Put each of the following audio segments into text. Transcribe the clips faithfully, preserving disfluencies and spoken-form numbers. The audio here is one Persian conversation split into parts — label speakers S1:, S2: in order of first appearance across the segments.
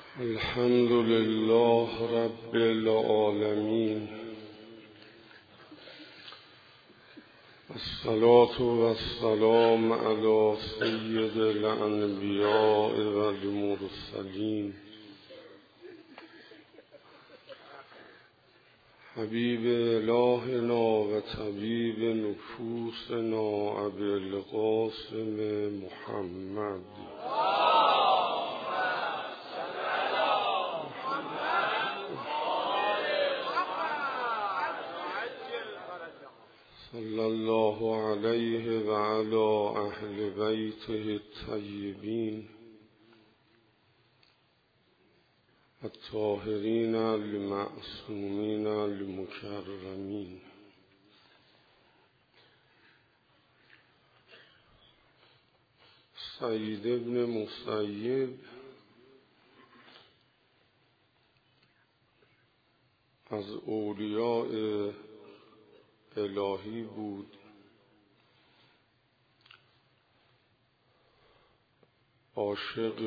S1: الحمد لله رب العالمين، الصلاة والسلام على سيد الأنبياء والمرسلين حبيب إلهنا وطبيب نفوسنا أبي القاسم محمد صلى الله عليه وعلى أهل بيته الطيبين الطاهرين المعصومين المكرمين. سعید ابن مسیب از اولیاء الهی بود، عاشق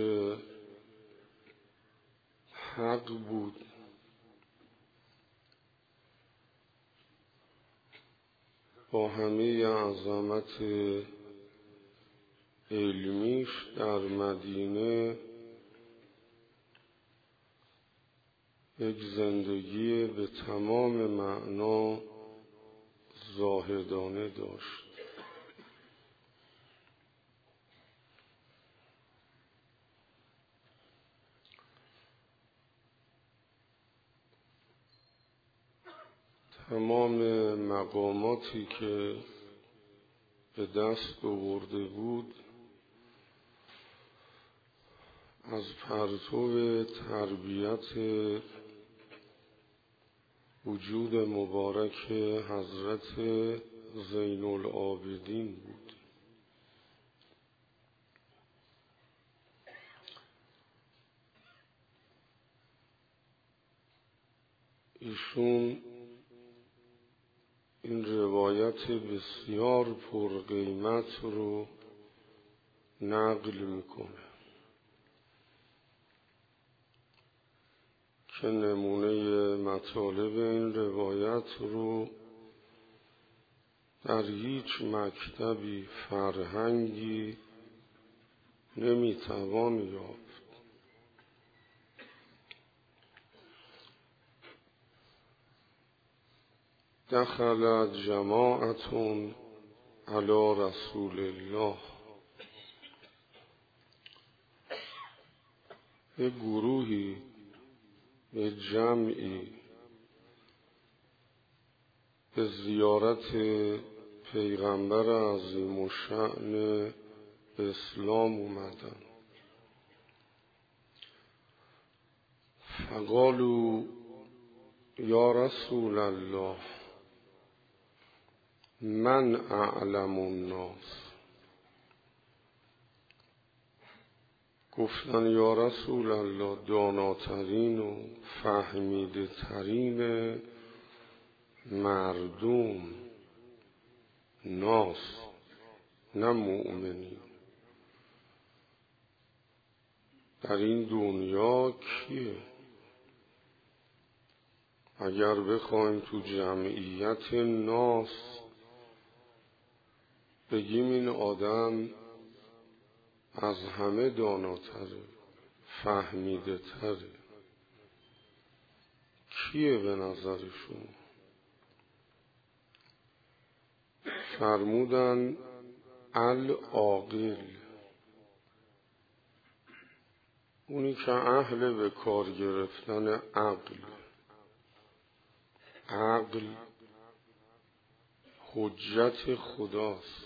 S1: حق بود، با همه عظمت علمیش در مدینه یک زندگی به تمام معنا زاهدانه داشت. تمام مقاماتی که به دست آورده بود از پرتو تربیت وجود مبارک حضرت زین العابدین بود. ایشون این روایت بسیار پرقیمت رو نقل میکنه که نمونه مطالب این روایت رو در هیچ مکتبی فرهنگی نمیتوان یافت. دخلت جماعت علی رسول الله، یک گروهی به جمعی به زیارت پیغمبر عظیم الشأن اسلام اومدن. فقالوا یا رسول الله من اعلم الناس. گفتن یا رسول الله داناترین و فهمیده ترین مردم، ناس نه مؤمنین، در این دنیا کیه؟ اگر بخوایم تو جمعیت ناس بگیم این آدم از همه داناتره، فهمیده تره، کیه به نظرشون؟ فرمودن العاقل، اونی که اهل به کار گرفتن عقل. عقل حجت خداست،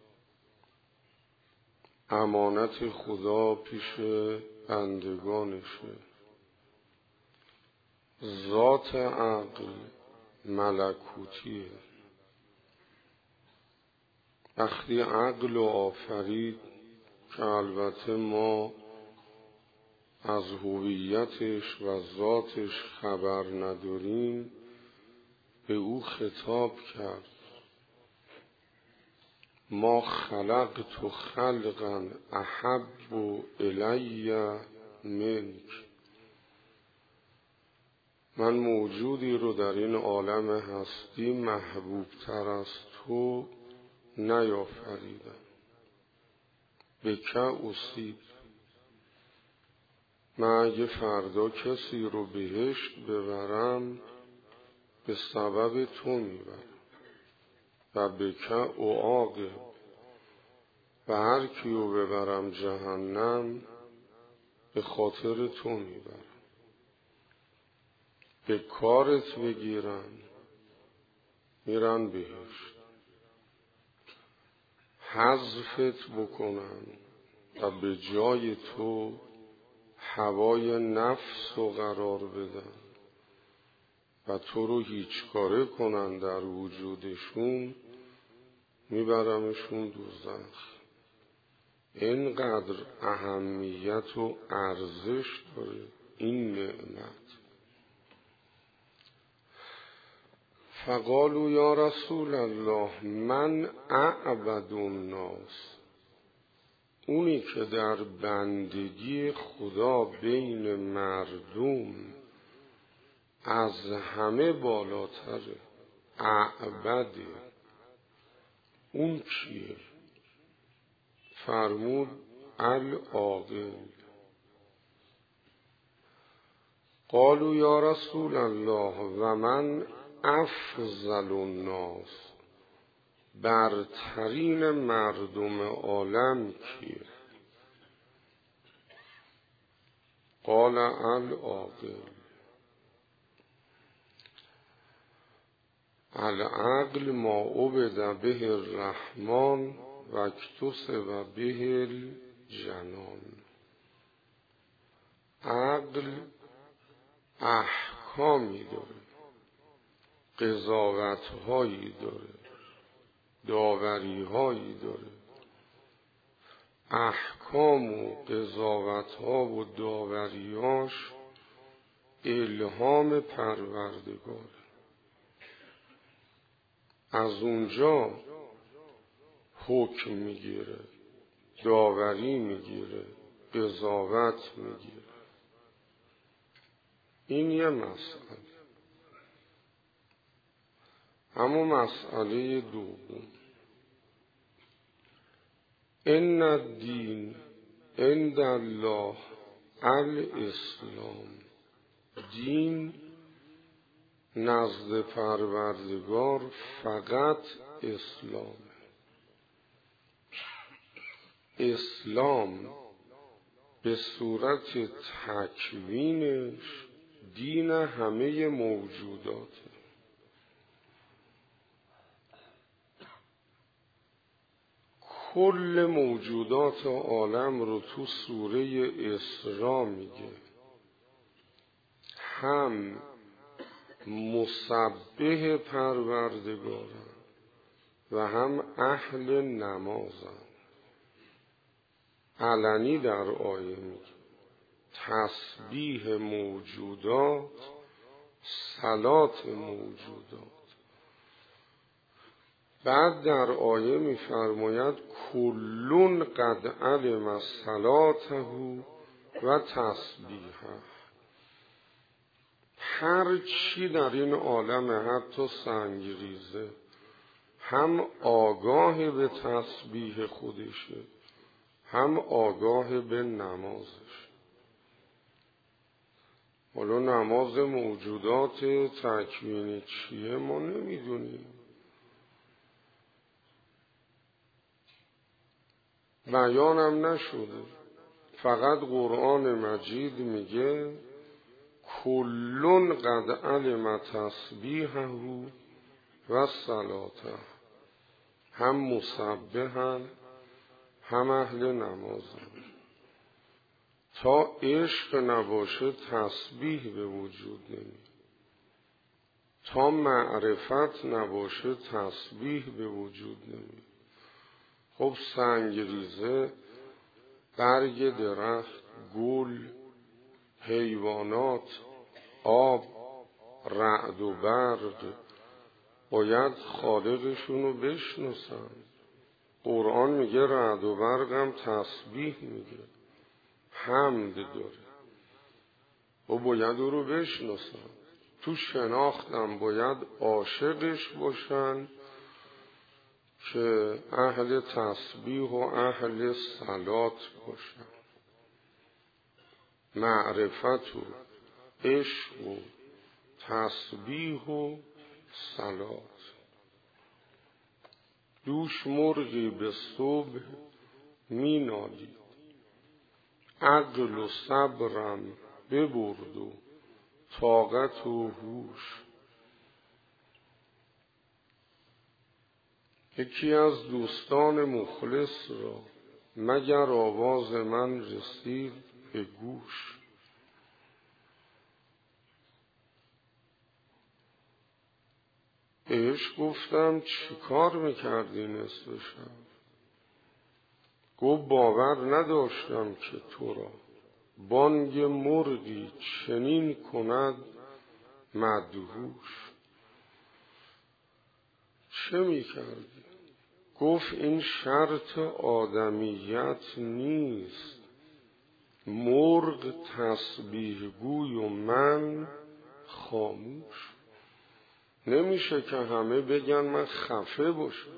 S1: امانت خدا پیش بندگانشه. ذات عقل ملکوتیه. وقتی عقل و آفرید که البته ما از هویتش و ذاتش خبر نداریم، به او خطاب کرد ما خلقت خلقا احب الی منک، من موجودی رو در این عالم هستی محبوب تر از تو نیافریدم. بکه اصیب، من اگه فردا کسی رو بهشت ببرم به سبب تو میبرم و بکه اعاقب، و هر کیو ببرم جهنم به خاطر تو میبرم. به کارت بگیرن میرن بهشت، حذفت بکنن و به جای تو هوای نفس رو قرار بدن و تو رو هیچ کاره کنن در وجودشون، میبرمشون دوزخ. اینقدر اهمیت و ارزش داره این نعمت. فقالوا یا رسول الله من اعبد الناس، اونی که در بندگی خدا بین مردم از همه بالاتره، اعبده، اون کیه؟ فرمود العاقل. قالوا یا رسول الله و من افضل الناس، برترین مردم عالم کیه؟ قال العاقل. العقل ما عبد به الرحمن و اکتسب به الجنان. عقل احکامی داره، قضاوت‌هایی داره، داوری‌هایی داره. احکام و قضاوت‌ها و داوری‌هاش الهام پروردگار. از اونجا حکم میگیره، داوری میگیره، قضاوت میگیره. این یه مسئله. اما مسئله دوم، ان الدین عند الله الاسلام، دین نزد پروردگار فقط اسلام. اسلام به صورت تکوینش دین همه موجوداته. کل موجودات عالم رو تو سوره اسراء میگه هم مسبح پروردگارن و هم اهل نمازن. علنی در آیه میگه تسبیح موجودات، صلات موجودات. بعد در آیه میفرماید کلون قد علم صلاته و تسبیحه. هر چی در این عالم حتی سنگریزه هم آگاه به تسبیح خودشه هم آگاه به نمازش. حالا نماز موجودات تکوینی چیه ما نمیدونیم، بیانم نشده. فقط قرآن مجید میگه کلون قد علم تسبیحه و صلاته. هم مسبحن هم اهل نمازن. تا عشق نباشه تسبیح به وجود نمیاد، تا معرفت نباشه تسبیح به وجود نمیاد. خب سنگریزه، برگ درخت، گل، حیوانات، آب، رعد و برق باید خالقشون رو بشناسن. قرآن میگه رعد و برق هم تسبیح میگه، حمد داره و باید او رو بشناسن. تو شناختم باید عاشقش باشن که اهل تسبیح و اهل صلات باشن. معرفت و عشق و تسبیح و صلات. دوش مرغی به صبح می نالید، عقل و صبرم ببرد و طاقت و هوش. یکی از دوستان مخلص را مگر آواز من رسید به گوش. بهش گفتم چی کار میکردی نصف شب؟ گفت باور نداشتم که تو را بانگ مرغی چنین کند مدهوش. چه میکردی؟ گفت این شرط آدمیت نیست، مرغ تسبیح گوی و من خاموش. نمیشه که همه بگن من خفه باشم،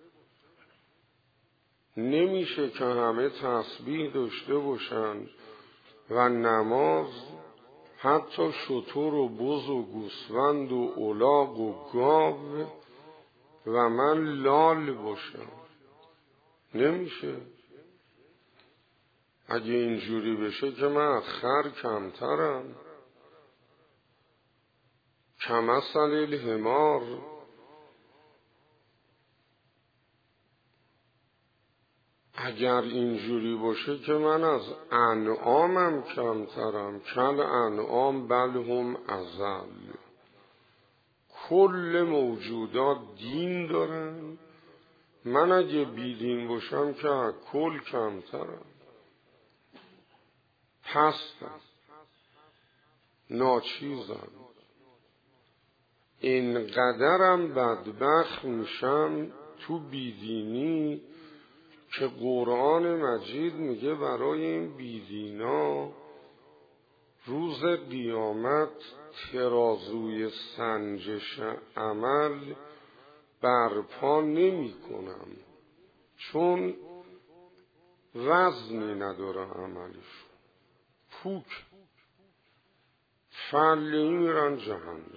S1: نمیشه که همه تسبیح داشته باشن و نماز حتی شتر و بز و گوسفند و الاغ و گاو و من لال باشم. نمیشه. اگه اینجوری بشه که من از خر کمترم. کمثل الحمار. اگر اینجوری باشه که من از انعامم کمترم. کل انعام بل هم اضل. کل موجودات دین دارن، من اگه بیدین باشم که از کل کمترم. پستم، ناچیزم. اینقدرم بدبخت میشم تو بیدینی که قرآن مجید میگه برای این بیدینا روز قیامت ترازوی سنجش عمل برپا نمی کنم، چون وزنی نداره عملش. پوک فعلی میرن جهنم.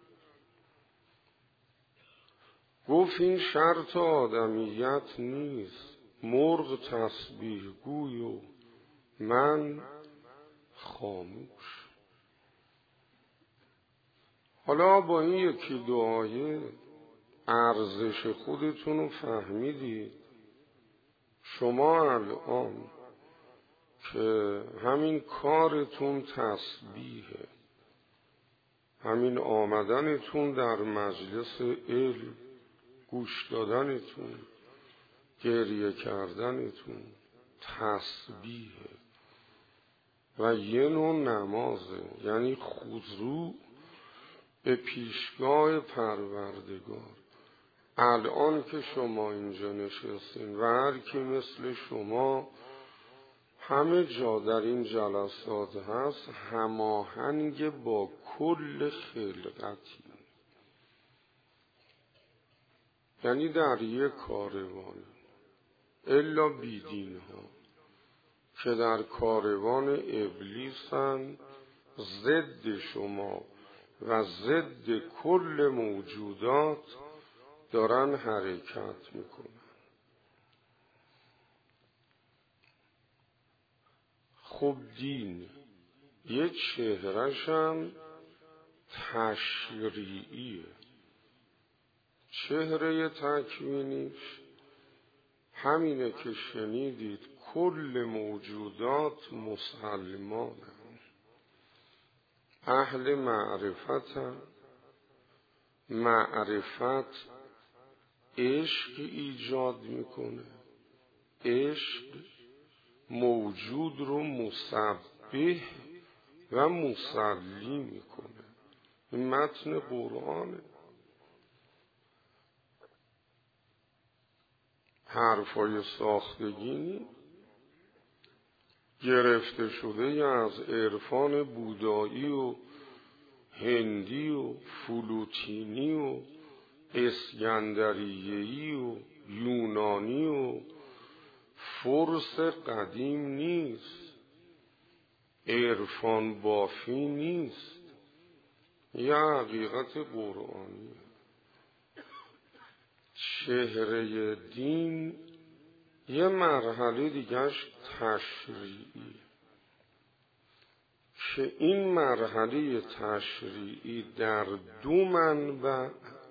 S1: گفت این شرط آدمیت نیست، مرغ تسبیح گوی و من خاموش. حالا با این یکی دو آیه ارزش خودتون رو فهمیدید. شما الان که همین کارتون تسبیحه، همین آمدنتون در مجلس علم، گوش دادنتون، گریه کردنتون تسبیحه و یه نوع نمازه، یعنی خضوع به پیشگاه پروردگار. الان که شما اینجا نشستین و هر کی مثل شما همه جا در این جلسات هست، هماهنگ با کل خلقتی، یعنی در یک کاروان. الا بیدین ها که در کاروان ابلیسن، ضد شما و ضد کل موجودات دارن حرکت میکنن. خب دین یه چهرش هم تشریعیه. چهره تکوینیش همینه که شنیدید، کل موجودات مسلمانن، اهل معرفتن. معرفت عشق ایجاد میکنه. عشق موجود رو مسبح و مسلی میکنه. این متن قرآنه. حرفای ساختگی گرفته شده از عرفان بودایی و هندی و فلوتینی و اسکندریه‌ای و یونانی و فرس قدیم نیست، عرفان بافی نیست، یه حقیقت قرآنی. چهره دین یه مرحله دیگهش تشریعی که این مرحله تشریعی در دو منبع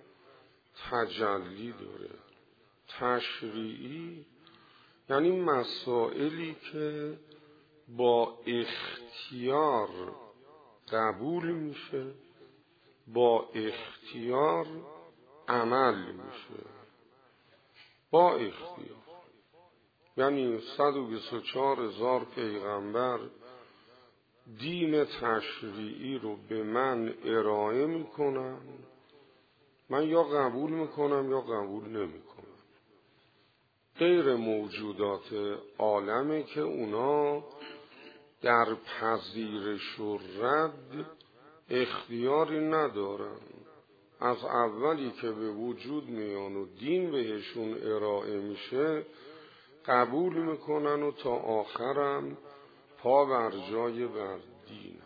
S1: تجلی داره. تشریعی یعنی مسائلی که با اختیار قبول میشه، با اختیار عمل میشه، با اختیار. یعنی صد و بیست و چهار هزار پیغمبر دین تشریعی رو به من ارائه میکنن، من یا قبول میکنم یا قبول نمیکنم. غیر موجودات عالمه که اونا در پذیرش و رد اختیاری ندارن. از اولی که به وجود میان و دین بهشون ارائه میشه قبول میکنن و تا آخرم پا بر جای بر دینن.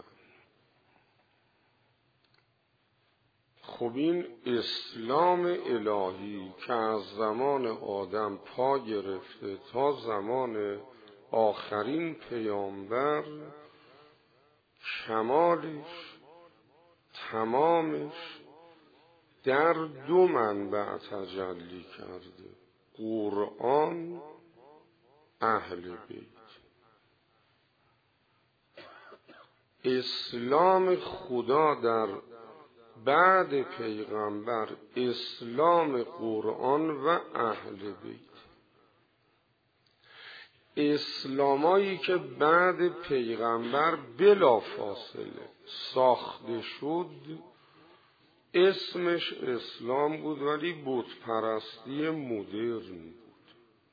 S1: خب این اسلام الهی که از زمان آدم پا گرفته تا زمان آخرین پیامبر، کمالش تمامش در دو منبع تجلی کرده: قرآن، اهل بیت. اسلام خدا در بعد پیغمبر اسلام قرآن و اهل بیت. اسلامایی که بعد پیغمبر بلا فاصله ساخته شد اسمش اسلام بود ولی بت پرستی مدرن بود،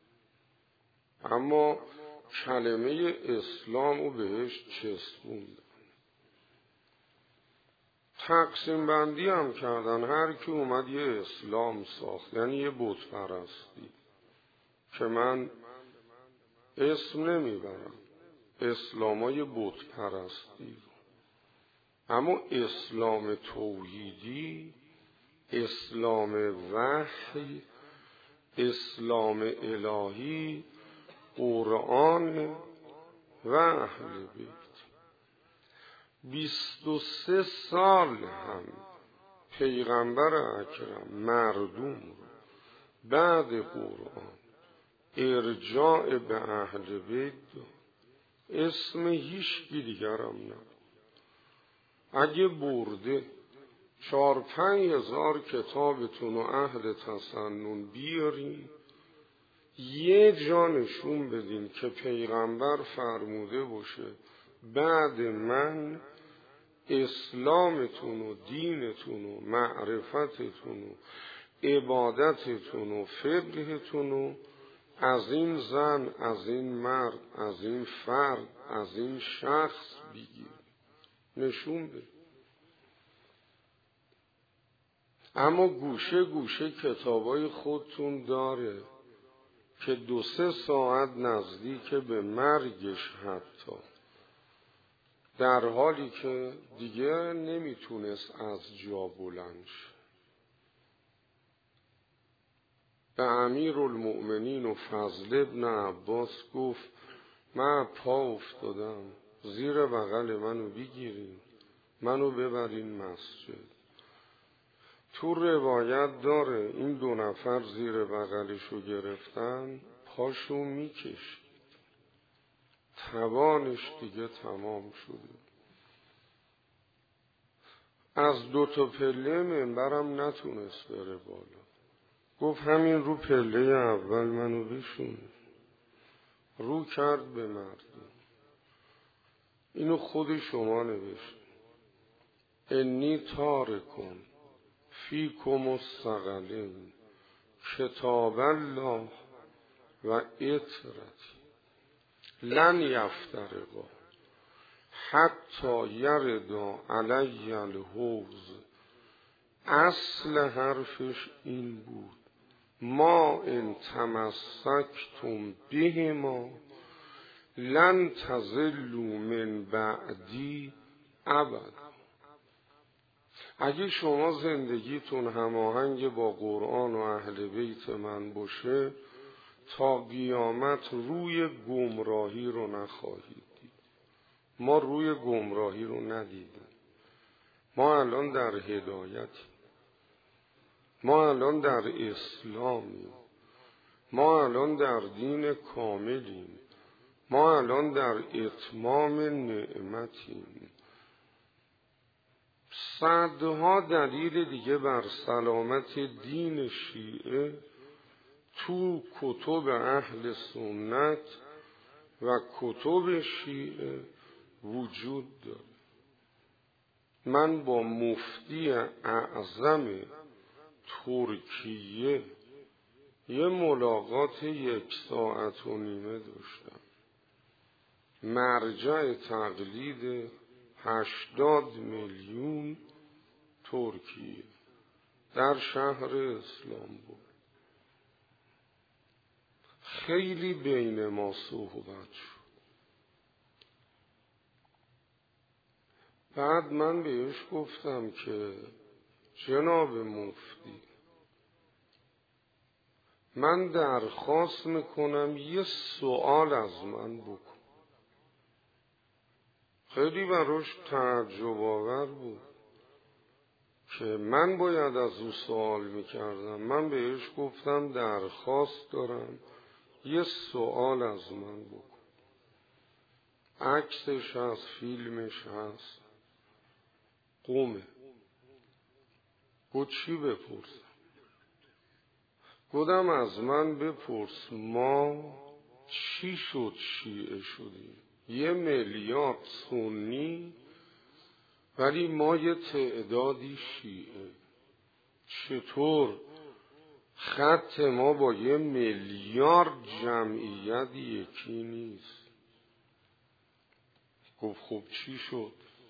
S1: اما کلمه اسلام رو بهش چسبوندن. تقسیم بندی هم کردن، هر کی اومد یه اسلام ساخت، یعنی یه بت پرستی که من اسم نمیبرم، اسلامای بت پرستی. اما اسلام توحیدی، اسلام وحی، اسلام الهی، قرآن و اهل بیت. بیست و سه سال هم پیغمبر اکرم مردم رو بعد قرآن ارجاع به اهل بیت داد. اسم هیچ دیگرم نبود. اگه برده چار پنج هزار کتابتون و اهل تسنن بیارین، یه جا نشون بدین که پیغمبر فرموده باشه بعد من اسلامتون و دینتون و معرفتتون و عبادتتون و فقهتون و از این زن، از این مرد، از این فرد، از این شخص بگیر، نشون بده. اما گوشه گوشه کتابای خودتون داره که دو سه ساعت نزدیک به مرگش حتی، در حالی که دیگه نمیتونست از جا بلند شه، به امیرالمؤمنین و فضل ابن عباس گفت من پا افتادم، زیر بغل منو بگیرین، منو ببرین مسجد. تو روایت داره این دو نفر زیر بغلشو گرفتن، پاشو میکشید، توانش دیگه تمام شده. از دو تا پله منبرم نتونست بره بالا، گفت همین رو پله اول منو بشون. رو کرد به مردم. اینو خود شما نوشت: انی تارکم فیکم الثقلین کتاب الله و اطرتی لن یفترقا حتی یردا علی الحوض. اصل حرفش این بود ما ان تمسکتم بهما لن تضلوا من بعدی ابدا. اگه شما زندگیتون هماهنگ با قرآن و اهل بیت من باشه تا قیامت روی گمراهی رو نخواهید دید. ما روی گمراهی رو ندیدیم. ما الان در هدایتیم. ما الان در اسلامیم. ما الان در دین کاملیم. ما الان در اتمام نعمتیم. صدها دلیل دیگه بر سلامت دین شیعه تو کتب اهل سنت و کتب شیعه وجود داره. من با مفتی اعظم ترکیه یه ملاقات یک ساعت و نیمه داشتم. مرجع تقلید هشتاد میلیون ترکیه در شهر اسلامبول. خیلی بین ما صحبت شد. بعد من بهش گفتم که جناب مفتی من درخواست میکنم یه سوال از من بکن. خیلی براش تعجب آور بود که من باید از او سوال میکردم. من بهش گفتم درخواست دارم یه سوال از من بکن. عکسش هست، فیلمش هست، قومه. گفت چی بپرسم؟ گفتم از من بپرس ما چی شد شیعه شدیم؟ یه میلیارد سنی ولی ما یه تعدادی شیعه. چطور خط ما با یه میلیارد جمعیت یکی نیست؟ گفت خب چی شد؟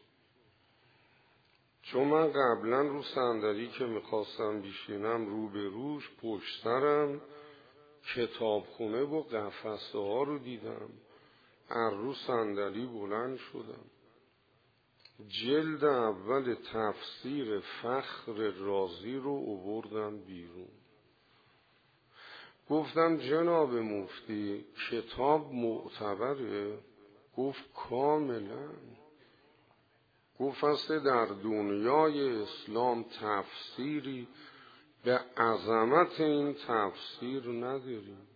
S1: چون من قبلا رو صندلی که میخواستم بشینم رو به روش پشت سرم کتابخونه و قفسه ها رو دیدم. از رو صندلی بلند شدم. جلد اول تفسیر فخر رازی رو آوردم بیرون. گفتم جناب مفتی کتاب معتبره؟ گفت کاملا. گفت اصل در دنیای اسلام تفسیری به عظمت این تفسیر نداریم.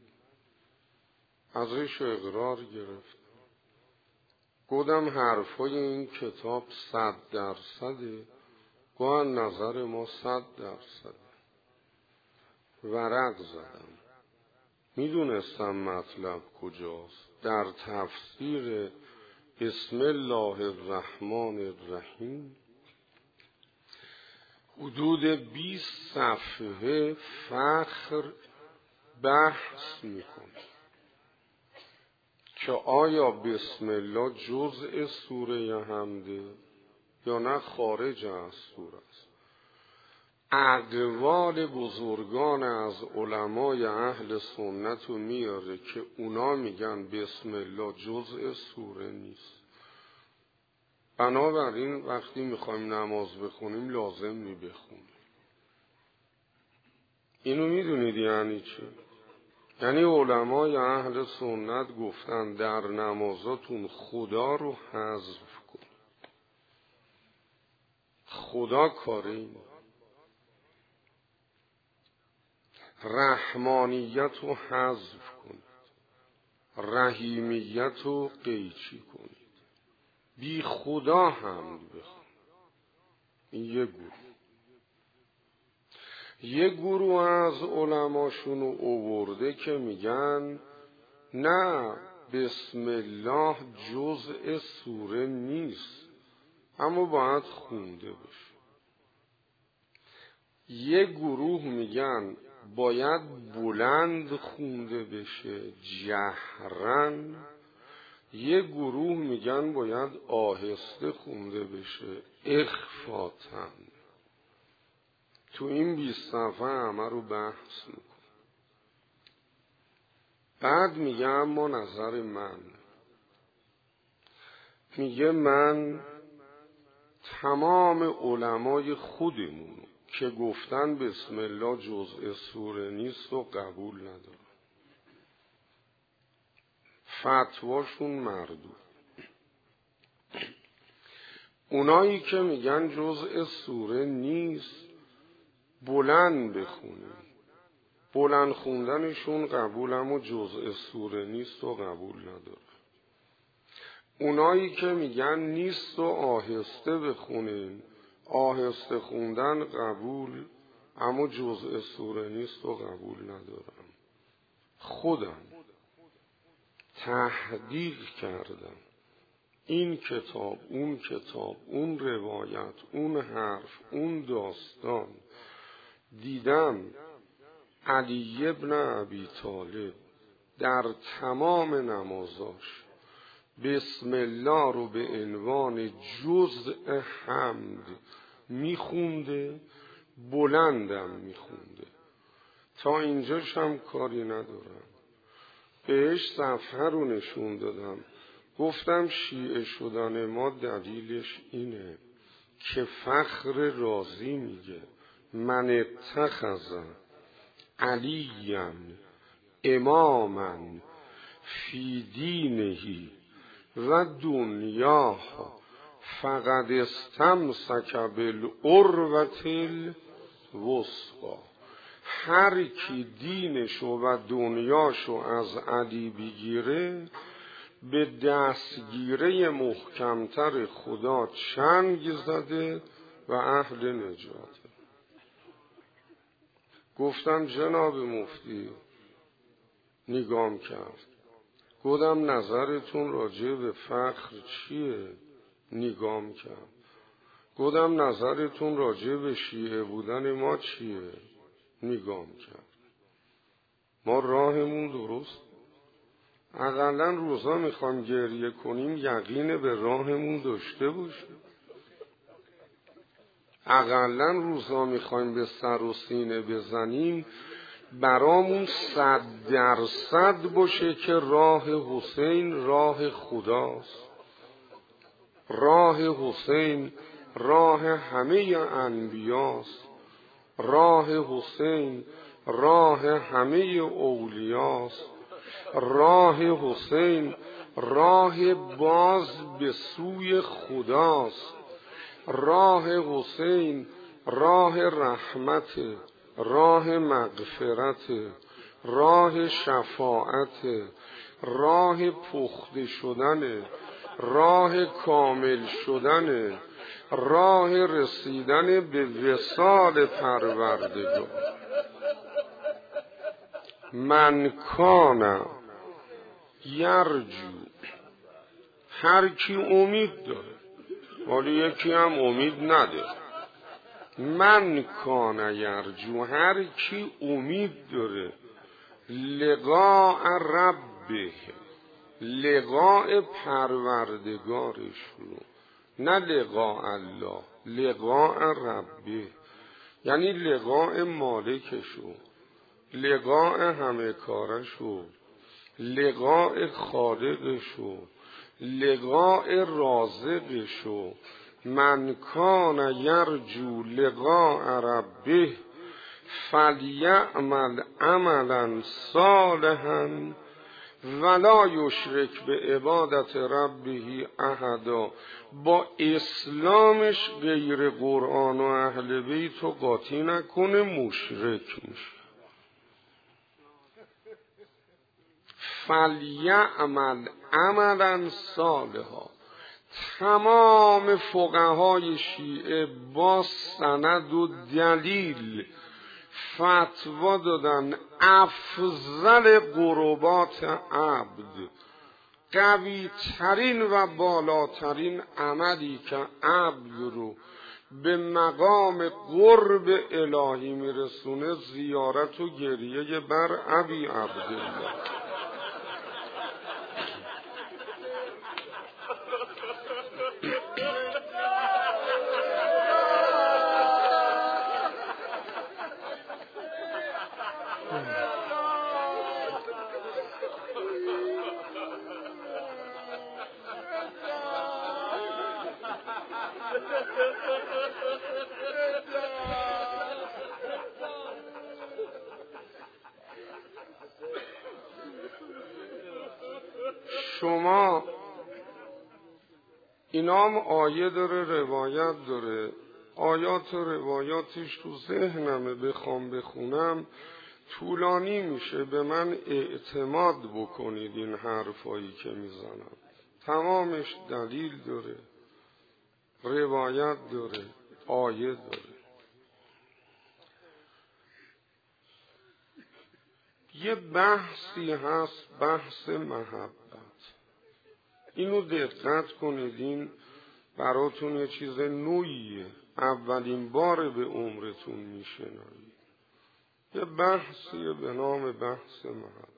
S1: ازش اقرار گرفت. گفتم حرفای این کتاب صد درصده؟ گفت نظر ما صد درصده. ورق زدم. میدونستم مطلب کجاست. در تفسیر بسم الله الرحمن الرحیم حدود بیست صفحه فخر بحث میکنه که آیا بسم الله جزء سوره حمده یا نه خارج از سوره است. اقوال بزرگان از علمای اهل سنت رو میاره که اونا میگن بسم الله جزء سوره نیست. بنابراین وقتی میخوایم نماز بخونیم لازم می بخونیم. اینو میدونید یعنی چی؟ یعنی علمای اهل سنت گفتن در نمازاتون خدا رو حذف کن. خدا کاره اینه. رحمانیت رو حذف کنید. رحیمیت رو قیچی کنید. بی خدا حمد بخون. این یه گروه. یه گروه از علماشون رو آورده که میگن نه بسم الله جزء سوره نیست اما باید خونده بشه. یه گروه میگن باید بلند خونده بشه جهرن یه گروه میگن باید آهسته خونده بشه، اخفاتن. تو این بیست صفحه همه رو بحث میکن. بعد میگه اما نظر من، میگه من تمام علمای خودمون که گفتن بسم الله جزء سوره نیست و قبول ندارم، فتواشون مردود. اونایی که میگن جزء سوره نیست بلند بخونیم، بلند خوندنشون قبولم و جزء سوره نیست و قبول ندارم. اونایی که میگن نیست و آهسته بخونیم، آهسته خوندن قبول اما جزء سوره نیست و قبول ندارم. خودم تحقیق کردم، این کتاب، اون کتاب، اون روایت، اون حرف، اون داستان، دیدم علی ابن ابی طالب در تمام نمازاش بسم الله رو به عنوان جزء حمد میخونده، بلندم میخونده. تا اینجاش هم کاری ندارم. بهش صفحه رو نشون دادم، گفتم شیعه شدن ما دلیلش اینه که فخر رازی میگه من اتخذ علیم اماما فی دینهی و دنیاه فقد استمسک بالعروة الوثقی. هر کی دینشو و دنیاشو از علی بگیره به دستگیره محکمتر خدا چنگ زده و اهل نجاته. گفتم جناب مفتی، نگام کرد، گفتم نظرتون راجع به فخر چیه؟ نگام کرد. گفتم نظرتون راجع به شیعه بودن ما چیه؟ نگام کرد. ما راهمون درست، اقلا روزا میخوام گریه کنیم یقین به راهمون داشته باشیم. اقلا روزا میخوایم به سر و سینه بزنیم برامون صد درصد باشه که راه حسین راه خداست. راه حسین راه همه انبیاست. راه حسین راه همه اولیاست. راه حسین راه باز به سوی خداست. راه حسین راه رحمت، راه مغفرت، راه شفاعت، راه پخته شدن، راه کامل شدن، راه رسیدن به وصال پروردگار. من کان یرجو، هر کی امید داره، ولی یکی هم امید نداره. من کان یرجو، هر کی امید داره لقاء ربه، لقاء پروردگارش رو، نه لقاء الله، لقاء ربه یعنی لقاء مالکشو، لقاء همه کارشو، لقاء خالقشو، لقاء رازقشو. من کان یرجو لقاء ربه فلیعمل عملا صالحا ولا یشرک به عبادت ربه احدا. با اسلامش غیر قرآن و اهل بیت و قاطی نکنه، مشرک میشه. فلیعمل عملا صالحا. تمام فقهای شیعه با سند و دلیل فتوا دادن افضل قربات عبد، قوی ترین و بالاترین عملی که عبد رو به مقام قرب الهی میرسونه زیارت و گریه بر ابی عبدالله. شما اینام آیه داره، روایت داره، آیات و روایاتش تو ذهنمه، بخوام بخونم طولانی میشه. به من اعتماد بکنید این حرفایی که میزنم تمامش دلیل داره، روایت داره، آیه داره. یه بحثی هست، بحث محبت. اینو دقت کنید، این براتون یه چیز نوعیه، اولین بار به عمرتون میشنوید. یه بحثیه به نام بحث محبت.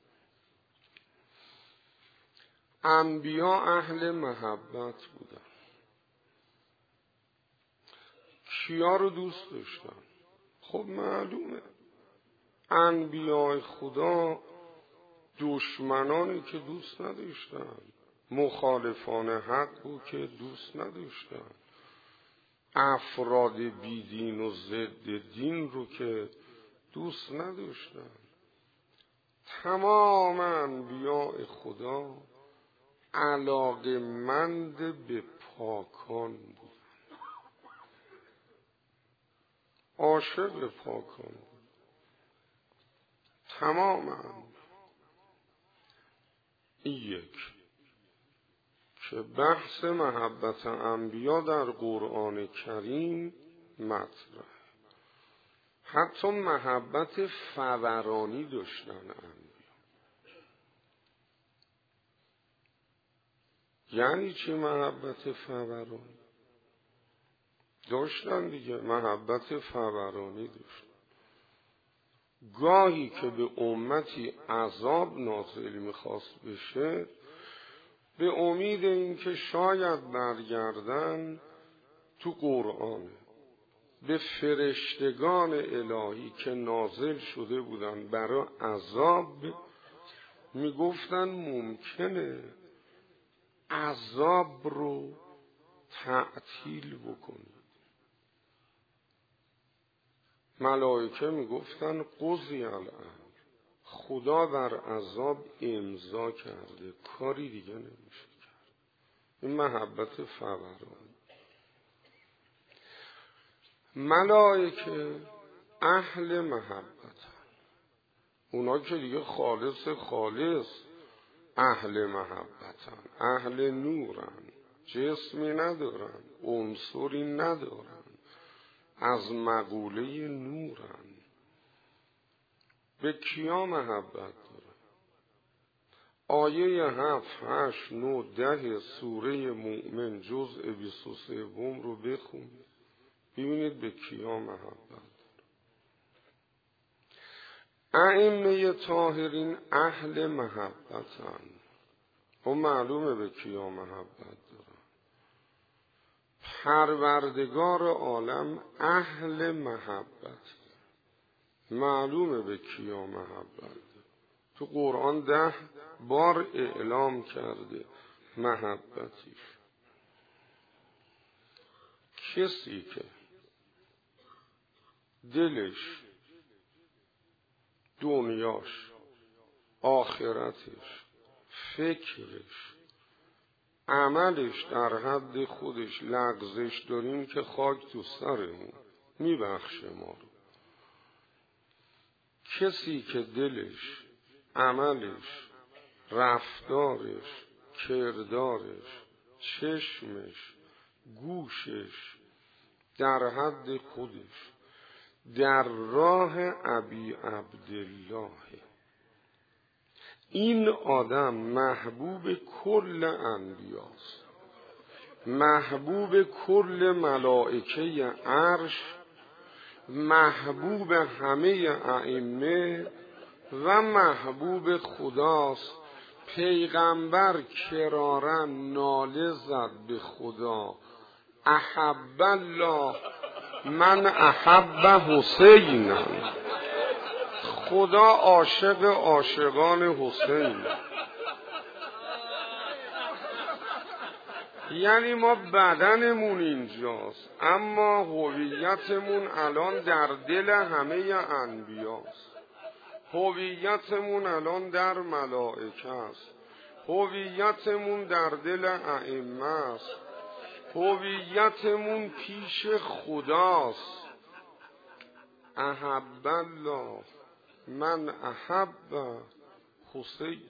S1: انبیا اهل محبت بودن. کیا رو دوست داشتن؟ خب معلومه انبیاء خدا دشمنانی که دوست نداشتن، مخالفان حق رو که دوست نداشتن، افراد بیدین و ضد دین رو که دوست نداشتن. تمام انبیاء خدا علاقه‌مند به پاکان بودن، عاشق پاکان بودن. تمام انبیا. این یک که بحث محبت انبیا در قرآن کریم مطرح. حتی محبت فورانی داشتن انبیا. یعنی چی محبت فورانی؟ داشتن دیگه، محبت فورانی داشتن. گاهی که به امتی عذاب نازل میخواست بشه، به امید اینکه شاید برگردن، تو قرآن به فرشتگان الهی که نازل شده بودن برای عذاب میگفتن ممکنه عذاب رو تعطیل بکنید. ملائکه میگفتن قضی الامر، خدا بر عذاب امضا کرده، کاری دیگه نمیشه کرد. این محبت فورانی. ملائکه اهل محبت، اونا که دیگه خالص خالص اهل محبتن، اهل نورن، جسمی ندارن، عنصری ندارن، از مقوله نورن. به کیا محبت دارن؟ آیه هفت، هشت، نه، ده سوره مؤمن جزء بیست و سه رو بخونید، ببینید به کیا محبت دارن. ائمه طاهرین اهل محبتن، و معلومه به کیا محبت دارن. پروردگار عالم اهل محبت، معلومه به کیا محبت. تو قرآن ده بار اعلام کرده محبتیش. کسی که دلش، دنیاش، آخرتش، فکرش، عملش در حد خودش لغزش داریم که خاک تو سرمون، میبخشه ما رو. کسی که دلش، عملش، رفتارش، کردارش، چشمش، گوشش در حد خودش در راه ابی عبدالله، این آدم محبوب کل انبیاست، محبوب کل ملائکه عرش، محبوب همه ائمه و محبوب خداست. پیغمبر کرارن ناله زد به خدا، احب الله من احب حسین. خدا عاشق عاشقان حسین. یعنی ما بدنمون اینجاست، اما هویتمون الان در دل همه انبیاست. هویتمون الان در ملائکه است، هویتمون در دل ائمه است، هویتمون پیش خداست. احب الله من احب حسین.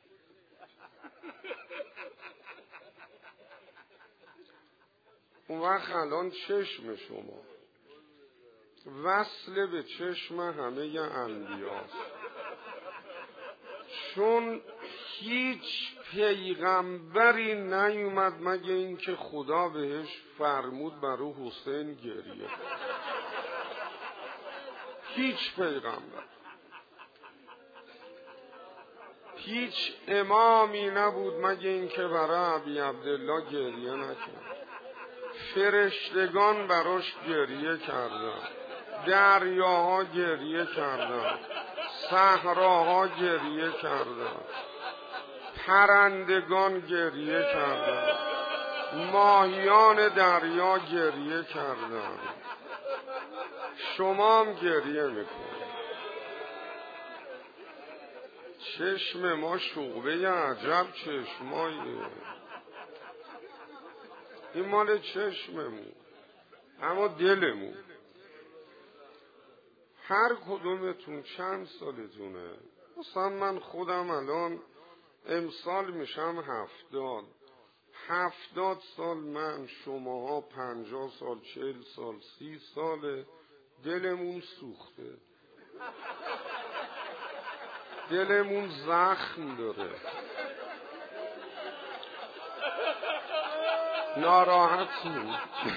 S1: اون وقت الان چشم شما وصل به چشم همه انبیاست، چون هیچ پیغمبری نیومد مگه اینکه خدا بهش فرمود برو حسین گریه. هیچ پیغمبر، هیچ امامی نبود مگه اینکه برای ابی عبدالله گریه نکرد. فرشتگان براش گریه کردن، دریاها گریه کردن، صحراها گریه کردن، پرندگان گریه کردن، ماهیان دریا گریه کردن. شما هم گریه میکنید. چشم ما شعبه عجب چشماییه. این مال چشممون، اما دلمون. هر کدومتون چند سالتونه؟ مثلا من خودم الان امسال میشم هفتاد. هفتاد سال من، شماها پنجاه سال، چهل سال، سی ساله. دلمون سوخته، دلمون زخم داره، ناراحتیم.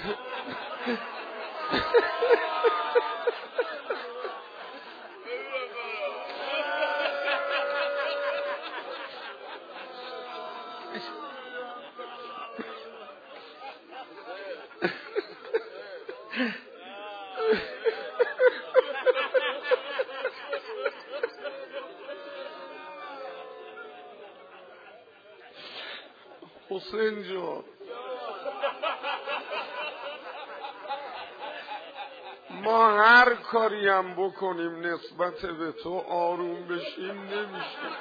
S1: حسین جان، ما هر کاریم بکنیم نسبت به تو آروم بشیم نمیشه.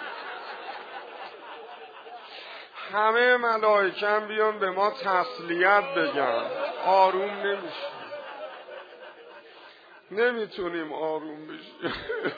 S1: همه ملائکه هم بیان به ما تسلیت بگن، آروم نمیشه. نمیتونیم آروم بشیم.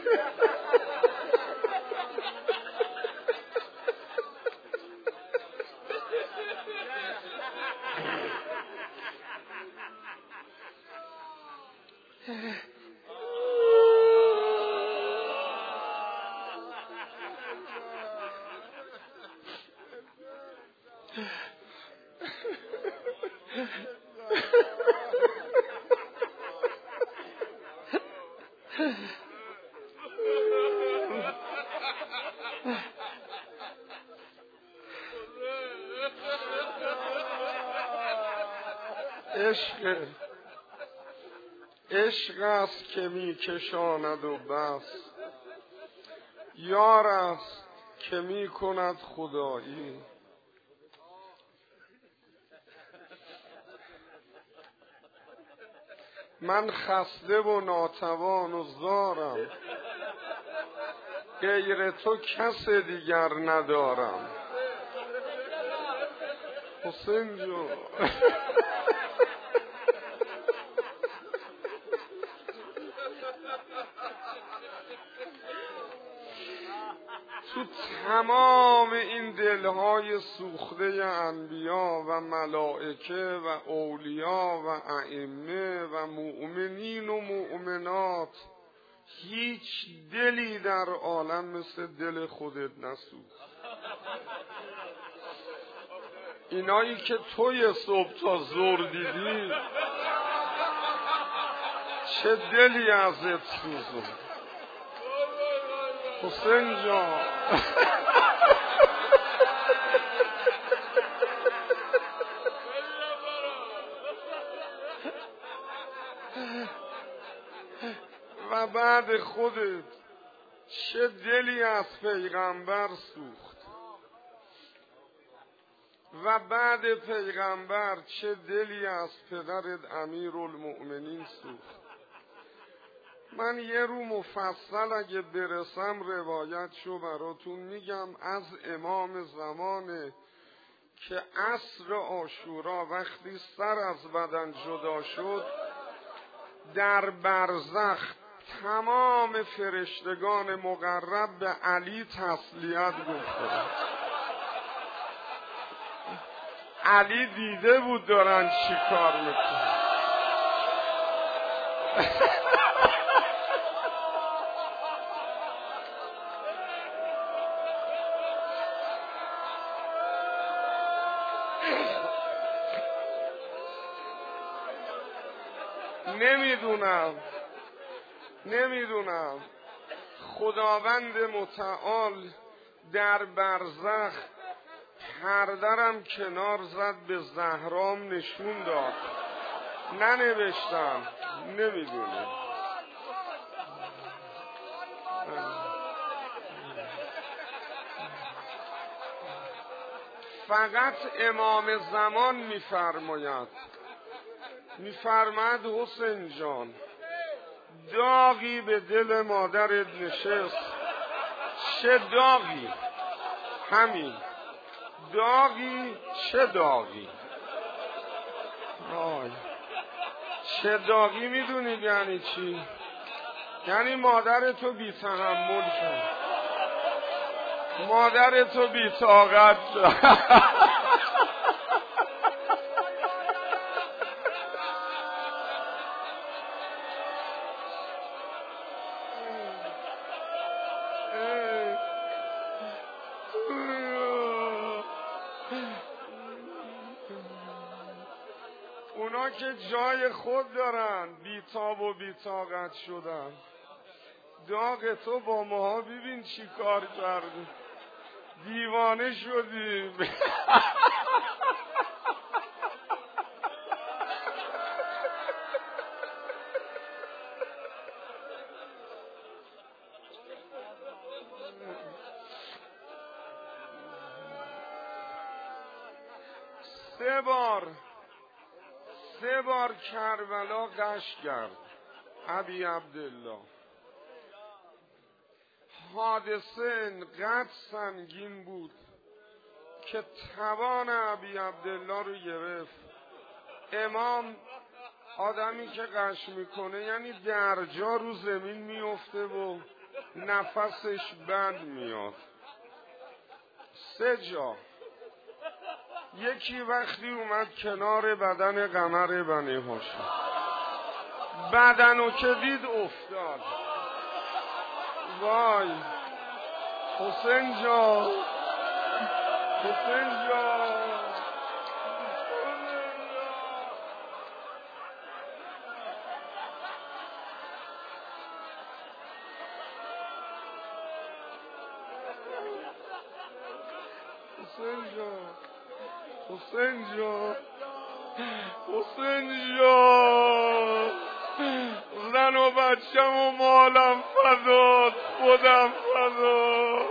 S1: عشق عشق است که می کشاند و بس، یار است که می کند خدایی. من خسته و ناتوان و زارم، غیر تو کس دیگر ندارم. حسین جان، تو تمام این دلهای سوخته انبیا و ملائکه و اولیا و ائمه و مؤمنین و مؤمنات هیچ دلی در عالم مثل دل خودت نسوخت. اینایی که توی صبح تا ظهر دیدی چه دلی ازت سوزون. حسین جان، و بعد خودت چه دلی از پیغمبر سوخت، و بعد پیغمبر چه دلی از پدرت امیرالمؤمنین سوخت. من یه رو مفصل اگه برسم روایتشو براتون میگم از امام زمانه که عصر عاشورا وقتی سر از بدن جدا شد در برزخ تمام فرشتگان مقرب به علی تسلیت گفتند. علی دیده بود دارن چی کار میکنن. نمیدونم نمیدونم خداوند متعال در برزخ پردرم کنار زد به زهرام نشون داد. ننوشتم، نمیدونم. فقط امام زمان میفرماید میفرماید حسین جان داغی به دل مادرت نشست. چه داغی؟ همین داغی. چه داغی؟ آی چه داغی میدونید یعنی چی؟ یعنی مادر تو بی تحمل شد، مادر تو بی طاقت شد. اونا که جای خود دارن بیتاب و بیطاقت شدن. داغ تو با ماها ببین چی کار کردی. دیوانه شدیم. سه بار سه بار کربلا گشت کرد ابی عبدالله. حادثه انقدر سنگین بود که توان ابی عبدالله رو گرفت. امام آدمی که غش میکنه یعنی درجا رو زمین میفته و نفسش بند میاد. سه جا. یکی وقتی اومد کنار بدن قمر بنی هاشم، بدنو که دید افتاد. وای حسین جان، حسین جان، حسین جان، حسین جان، حسین جان، زن و بچم و مالم فداد، خودم فداد.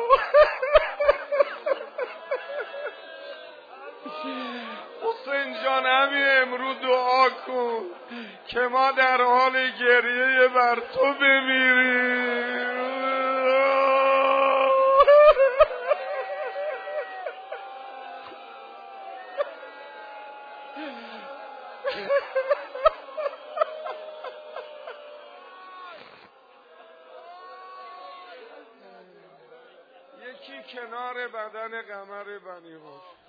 S1: حسین جان همین امروز دعا کن که ما در حال گریه بر تو بمیریم. یکی کنار بدن قمر بنی هاشم،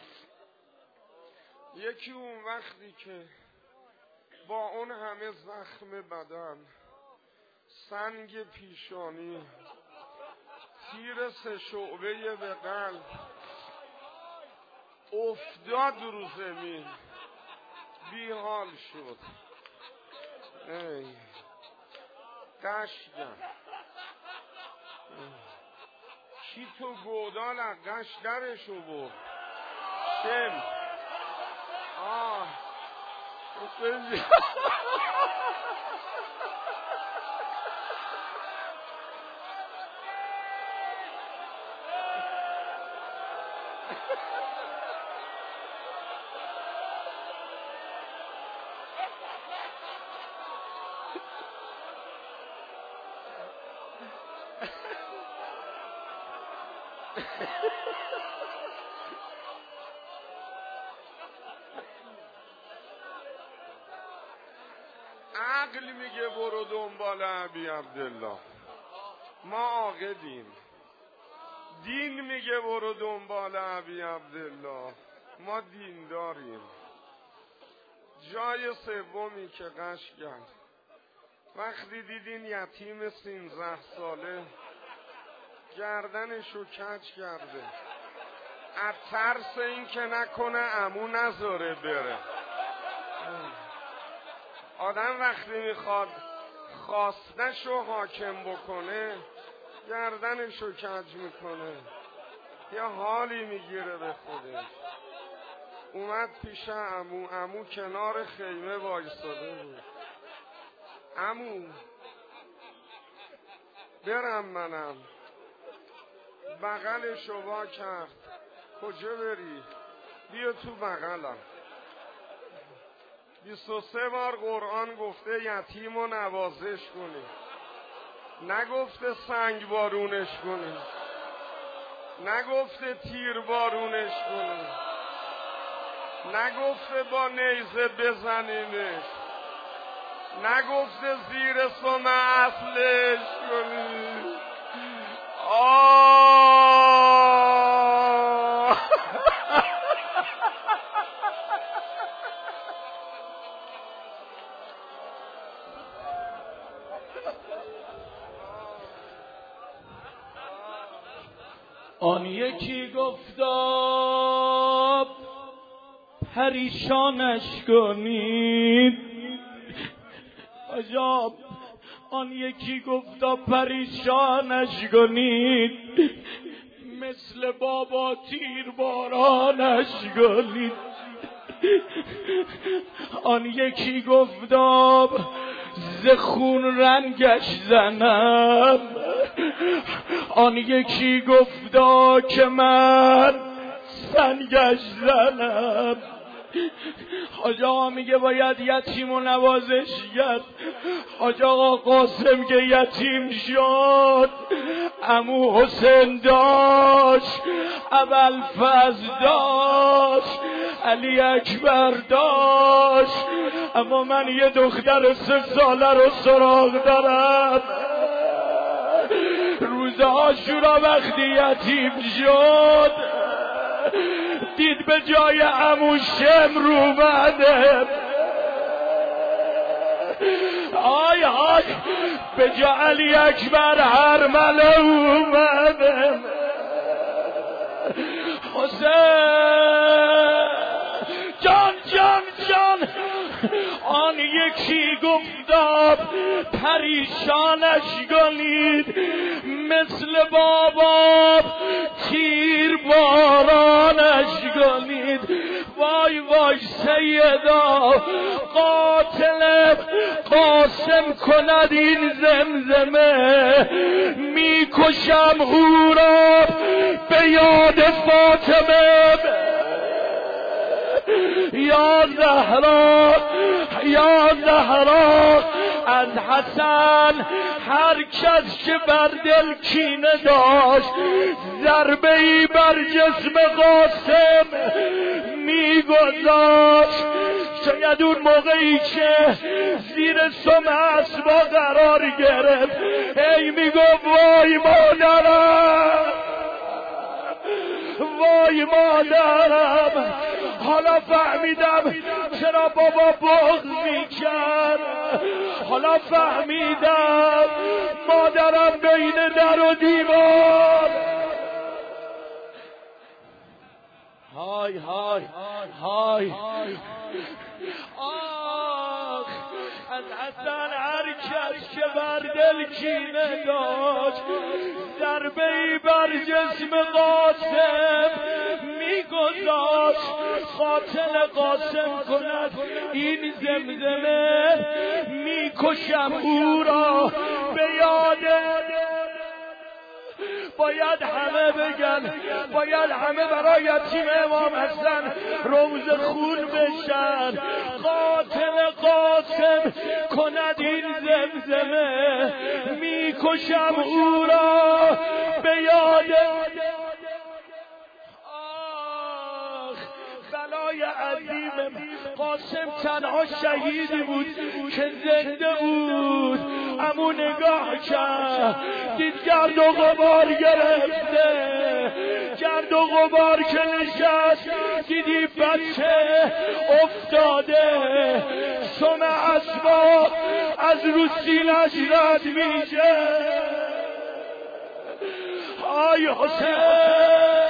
S1: یکی اون وقتی که با اون همه زخم بدن، سنگ پیشانی، تیر سه شعبه به قلب، افتاد رو زمین، بیحال شد. ای قشدم کی تو گودال از قش درشو برد. شم آه حسین عقل میگه برو دنبال ابی عبدالله، ما عاقدیم. دین میگه برو دنبال ابی عبدالله، ما دین داریم. جای سومی که قش کرد، وقتی دیدین یتیم سیزده ساله گردنشو کج کرده، از ترس این که نکنه عمو نذاره بره. آدم وقتی میخواد خواستشو حاکم بکنه گردنشو کج میکنه، یه حالی میگیره به خودش. اومد پیش عمو، عمو کنار خیمه وایساده بود. عمو برم منم، بغلشو وا کرد. کجا بری؟ بیا تو بغلم. بیست و سه بار قرآن گفته یتیم و نوازش کنی، نگفته سنگ بارونش کنی، نگفته تیر بارونش کنی، نگفته با نیزه بزنیمش، نگفته زیر سم اصلش کنی. آه
S2: آن یکی گفتا پریشانش کنید، عجب. آن یکی گفتا پریشانش کنید، مثل بابا تیر بارانش کنید. آن یکی گفتا ز خون رنگش زنم، آن یکی گفتا که من سنگش زنم. حاج آقا میگه باید یتیم و نوازش کرد. حاج آقا قاسم که یتیم شد، عمو حسین داشت، ابوالفضل داشت، علی اکبر داشت، اما من یه دختر سه ساله رو سراغ دارم. روز عاشورا وقتی یتیم شد، دید به جای عمو شمر اومده. آی آی به جای علی اکبر هرمله اومده. حسین جان جان جان. آن یکی گفتاب پریشانش کنید، مثل بابا تیر بارانش کنید. وای وای سیدا، قاتل قاسم کند این زمزمه، میکشم او را به یاد فاطمه. یا زهرا یا زهرا، از حسن هر کس که بر دل کینه داشت، ضربه ای بر جسم قاسم میگذاشت. شاید اون موقعی که زیر سم اسبا قرار گرفت، ای میگفت وای مادرم، وای مادرم. حالا فهمیدم چرا بابا بغض میکرد. حالا فهمیدم مادرم بین در و دیوار. های های های آخ، از حسن هر کس که بر دل کینه داشت، ضربه ای بر جسم قاسم میگذاشت. قاتل قاسم کند این زمزمه، میکشم او را به یاد. باید همه بگن، باید همه برای یتیم امام حسن روز خون بشن. قاتل قاسم کند این زمزمه، میکشم او را به یاد. عظیم قاسم تنها شهیدی بود که زنده بود، اما نگاه کرد دید گرد و غبار گرفته، گرد و غبار که نشست دیدی بچه افتاده، سم اسباب از رو سینه‌اش رد میشه. آی حسین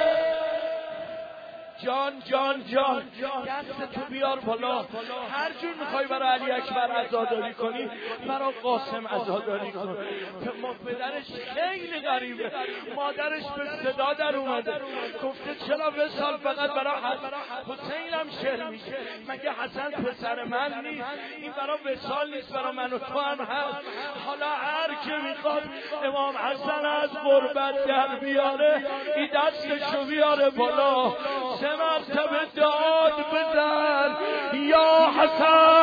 S2: جان جان جان دست تو بیار بالا، هر جور میخوای برای علی اکبر عزاداری کنی برای قاسم عزاداری کن. پدرش خیلی غریبه، مادرش به صدا در اومده گفته چرا وصال فقط برای حسین هم شعر میشه، مگه حسن پسر من نیست؟ این برای وصال نیست، برای من و تو هم هست. حالا هر که میخواد امام حسن از غربت در بیاره این دستشو بیاره بالا، سه مرتبه داد بزن یا حسن